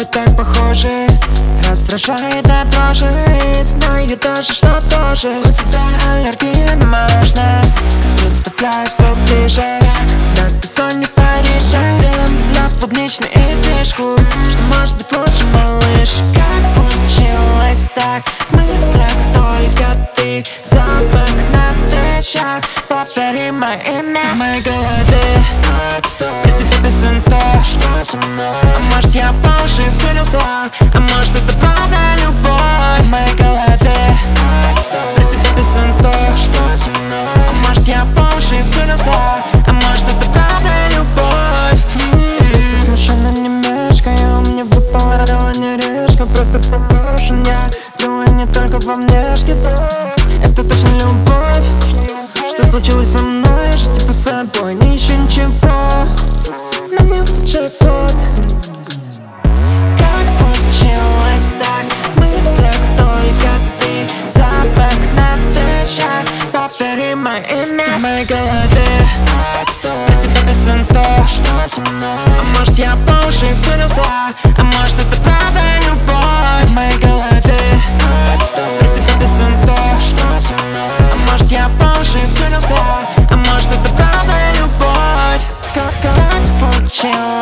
так похожи, раздражает до дрожи. Знаю тоже, что тоже у тебя аллергия на мороженое. Представляю все ближе, на газоне Парижа. Делаем в клубничный излишку, что может быть лучше, малыш. Как случилось так, в мыслях только ты, запах на плечах. Повтори мое имя в моей голове. Без тебя без инста, что со мной? А может я по уши втюрился, а может это правда любовь в моей голове. Без тебя без инста, что со мной? А может я по уши втюрился, а может это правда любовь. Просто смущенно не мешкаю, мне выпала дело не решка. Просто пропоршен я, дело не только во внешке. Это точно любовь. Что случилось со мной, жить по собой, не ищу ничего. На мне джекпот. Как случилось так, в мыслях только ты, запах на плечах. Повтори мое имя в моей голове. Без тебя без инста, что со мной? А может я по уши втюрился, а может это правда любовь в моей голове. Без тебя без инста, что со мной? А может я по уши втюрился, а может это правда любовь. Как случилось